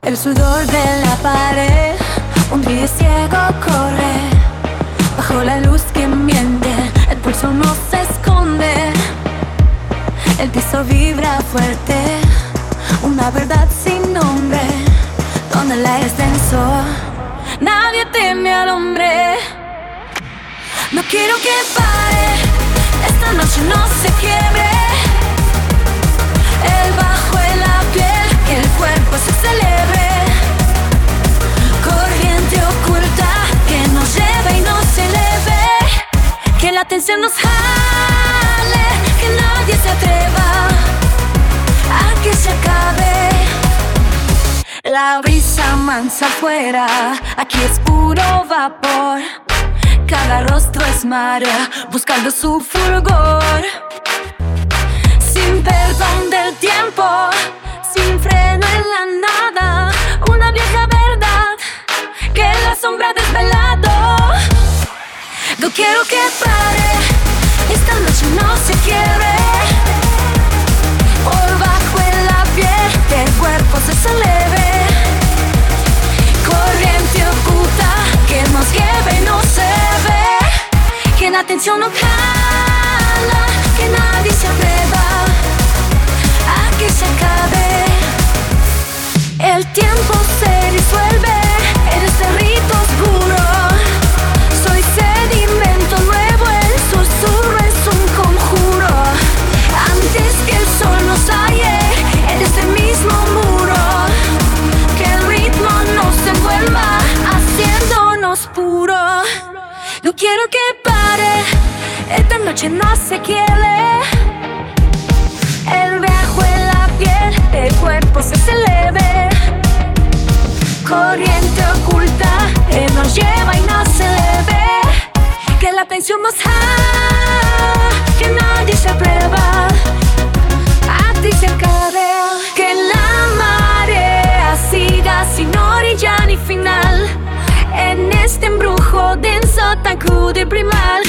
El sudor de la pared, un día ciego corre bajo la luz que miente, el pulso no se esconde, el piso vibra fuerte, una verdad sin nombre, donde el aire es denso, nadie teme al hombre. No quiero que pare, esta noche no se quiebre, el bajo en la piel, que el cuerpo se celebre, corriente oculta que nos lleva y no se eleve, que la tensión nos jale, que nadie se atreva a que se acabe. La brisa mansa afuera, aquí es puro vapor, cada rostro es marea buscando su fulgor, sin perdón del tiempo, sin freno en la nada, una vieja verdad que la sombra ha desvelado. No quiero que pare, esta noche no se quiebre, por bajo en la piel que el cuerpo se celebre, corriente oculta que nos lleva y no se ve, que la atención no jala, que nadie se atreva a que se acabe. El tiempo se disuelve en este rito oscuro, soy sedimento nuevo, el susurro es un conjuro, antes que el sol nos halle en este mismo muro, que el ritmo nos envuelva haciéndonos puro. No quiero que pare, esta noche no se quiere, el viaje en la piel, el cuerpo se celebre, corriente oculta que nos lleva y no se le ve, que la tensión nos jala, que nadie se atreva a ti se acabe, que la marea siga sin orilla ni final, en este embrujo denso tan crudo y primal,